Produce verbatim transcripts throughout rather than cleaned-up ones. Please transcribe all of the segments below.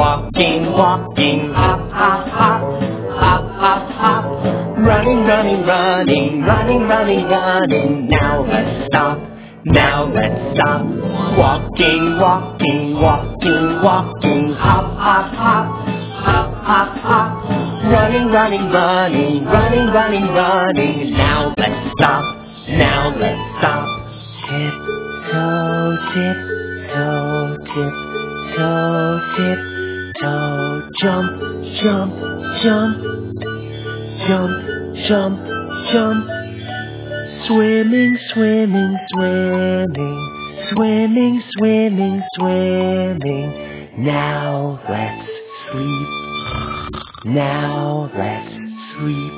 walking, walking, hop, hop, hop, hop, hop, hop. Running, running, running, running, running, running. Now let's stop, now let's stop. Walking, walking, walking, walking, hop, hop, hop, hop, hop, hop. Running, running, running, running, running, running. Now let's stop, now let's stop. Tip-toe, tip-toe, tip-toe, tip-toe. Jump, jump, jump, jump, jump, jump. Swimming, swimming, swimming, swimming, swimming, swimming. Now let's sleep, now let's sleep.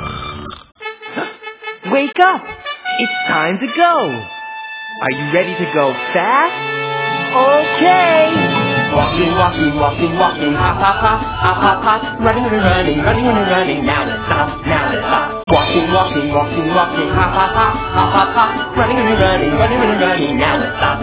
Wake up! It's time to go! Are you ready to go fast? Okay! Walking, walking, walking, walking, hop, hop, hop, hop, hop, hop. Running, running, running, running, running, running. Now let's stop, now let's stop. Walking, walking, walking, walking, hop, hop, hop, hop, hop, hop. Running, running, running, running, running, running. Now let's stop.